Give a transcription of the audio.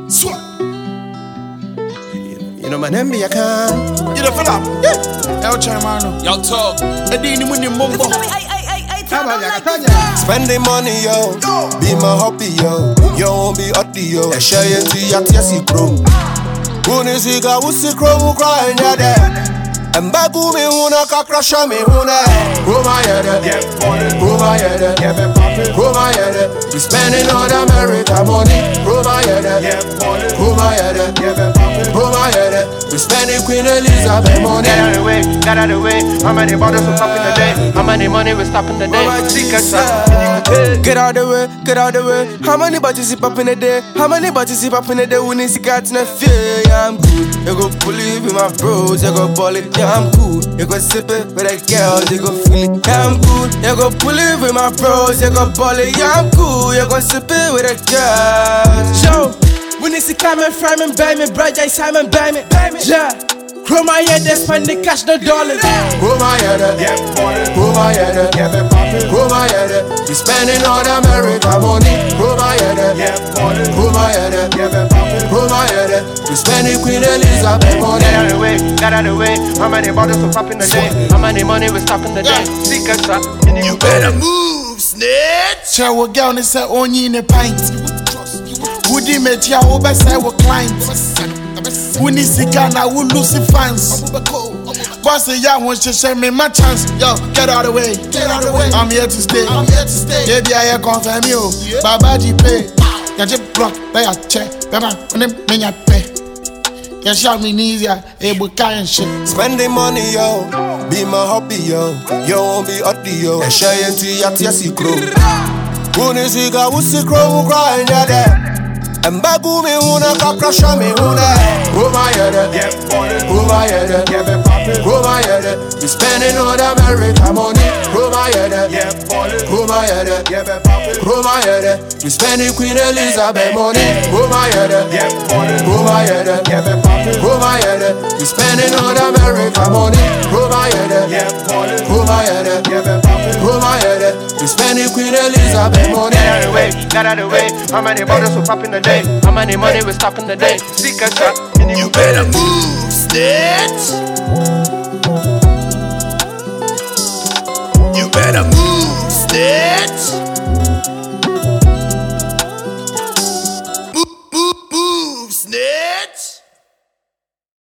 You know my name be a can. You know, Philip? Yeah. El Chairman. Yo, talk. Edini Muni Mumbo. Spending money, yo. Be my hobby, yo. You won't be at the yo. A share to Yatiasi Chrome. Unisiga, Usi Chrome, crying, yeah, there. And Bagu me una kakrasha me una. Go my head, go my head, go my head. We spending all America money. Go my head, go my head, go my head. We spending Queen Elizabeth money. Get out of the way. How many bottles will stop in the day? How many money will stop in the day? Get out the way, get out the way. How many bottles zip up in the day? How many bottles zip up in the day? When it's got in the fear, yeah, I'm good. You go pull it with my bros, you go ball it. Yeah, I'm cool. You go sip it with a girl, you go feel it. Yeah, I'm good. You go pull it with my bros, you go ball it. Yeah, I'm cool. You go sip it with a girl. Show. When it's coming from and buy me, brother, Simon, buy me. Yeah. Grow my head, they spend the cash, no dollars. Grow my head, grow my head, grow my head. We spending all America money. Grow my head, grow my head, grow my head. We spending Queen Elizabeth money. Get out of the way, get out of the way. How many bottles will pop in the day? How many money will stop in the day? Secrets up. You better move, snitch. Tell what girl is say only in a pint. Woody met ya over say what client. We need to Ghana, we lose the fans. Boss say ya wants to share me my chance. Yo, get out of the way, get out of the way. I'm here to stay, I'm here to stay. Baby, I confirm you. Baba G pay. Ya just block, pay a check. Bema, when them men ya pay. Ya show me easier, able kind shit. Spending money, yo. Be my hobby, yo. You won't be at the yo. A share to Yatiasi Chrome. Unisiga, Usi Chrome, crying, yeah, there. And Bagu me una kakrasha me una. Go my head, go my head, go my head. We spending all America money. Go my head, go my head, go my head. We spending Queen Elizabeth money. Go my head, go my head, go my head. We spending all America money. Go my head, go my head, go my head. We spending Queen Elizabeth money. Get out of the way, get out of the way. How many bottles will pop in the day? How many money will stop in the day? Secrets up. You better move, snitch.